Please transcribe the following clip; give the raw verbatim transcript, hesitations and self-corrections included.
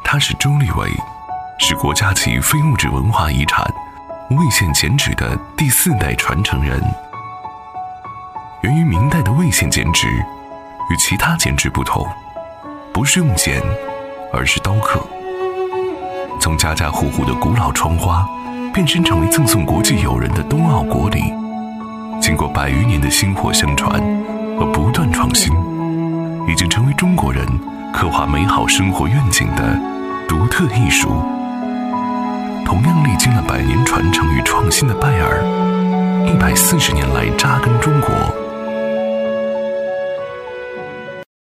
他是周立伟，是国家级非物质文化遗产魏县剪纸的第四代传承人。源于明代的魏县剪纸与其他剪纸不同，不是用剪，而是刀刻。从家家户户的古老窗花变身成为赠送国际友人的冬奥国礼，经过百余年的薪火相传和不断创新，已经成为中国人刻画美好生活愿景的独特艺术。同样历经了百年传承与创新的拜耳，一百四十年来扎根中国，